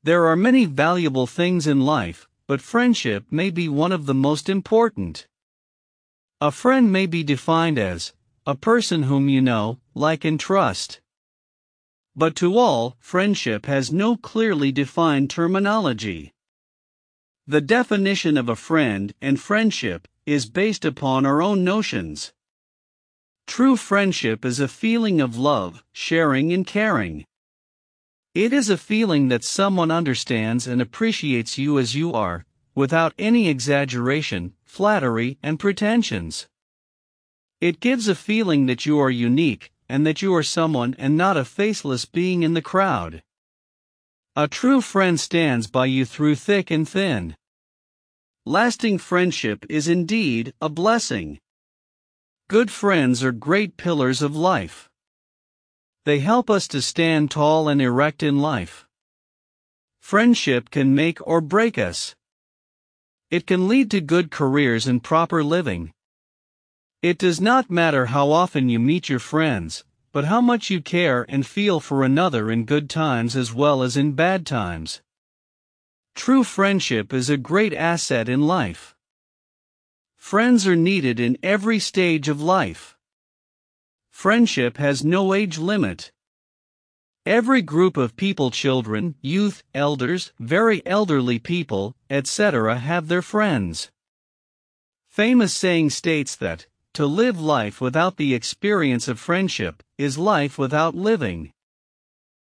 There are many valuable things in life, but friendship may be one of the most important. A friend may be defined as a person whom you know, like, and trust. But to all, friendship has no clearly defined terminology. The definition of a friend and friendship is based upon our own notions. True friendship is a feeling of love, sharing, and caring. It is a feeling that someone understands and appreciates you as you are, without any exaggeration, flattery, and pretensions. It gives a feeling that you are unique, and that you are someone and not a faceless being in the crowd. A true friend stands by you through thick and thin. Lasting friendship is indeed a blessing. Good friends are great pillars of life. They help us to stand tall and erect in life. Friendship can make or break us. It can lead to good careers and proper living. It does not matter how often you meet your friends, but how much you care and feel for another in good times as well as in bad times. True friendship is a great asset in life. Friends are needed in every stage of life. Friendship has no age limit. Every group of people, children, youth, elders, very elderly people, etc., have their friends. Famous saying states that, to live life without the experience of friendship, is life without living.